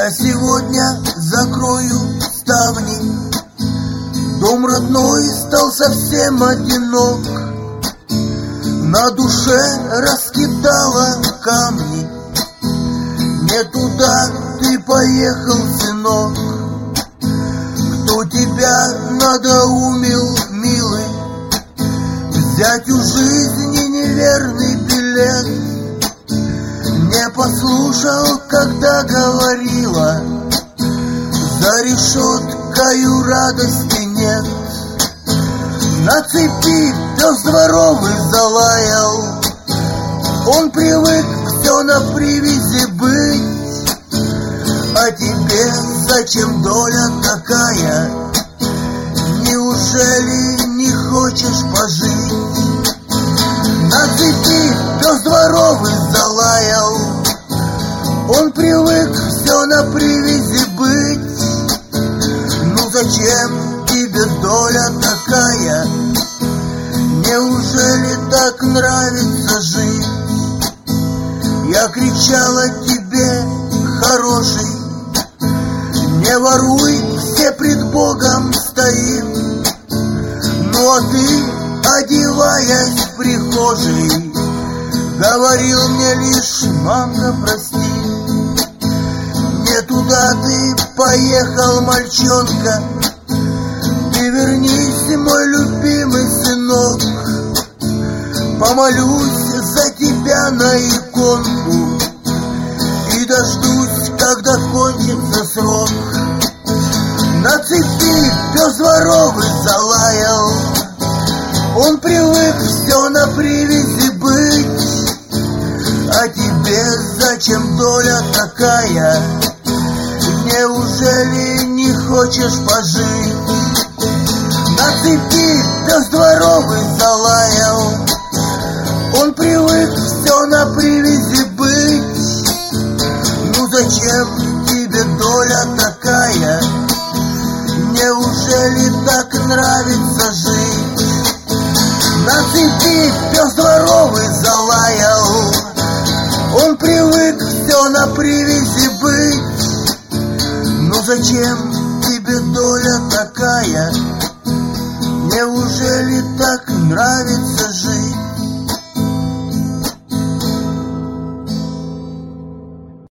Я сегодня закрою ставни, дом родной стал совсем одинок. На душе раскидала камни, не туда ты поехал, сынок. Кто тебя надоумил, милый, взять у жизни неверный билет? Не послушал, когда говорила, за решеткою радости нет. На цепи пес дворовый залаял, он привык все на привязи быть. А тебе зачем доля такая? Неужели не хочешь пожить? На цепи пес дворовый залаял, он привык все на привязи быть. Ну зачем тебе доля такая? Неужели так нравится жить? Я кричала тебе, хороший, не воруй, все пред Богом стоим. Ну а ты, одеваясь в прихожей, говорил мне лишь: мамка, прости. Не туда ты поехал, мальчонка, ты вернись, мой любимый сынок. Помолюсь за тебя на иконку и дождусь, когда кончится срок. На цепи пес дворовый залаял, он привык все на привязи быть. А тебе зачем доля такая? Неужели не хочешь пожить? На цепи пес дворовый залаял, он привык все на привязи быть. Ну зачем тебе доля такая? Неужели так нравится жить? На цепи пес дворовый залаял, он привык все на привязи быть. Ну зачем тебе доля такая? Неужели так нравится жить?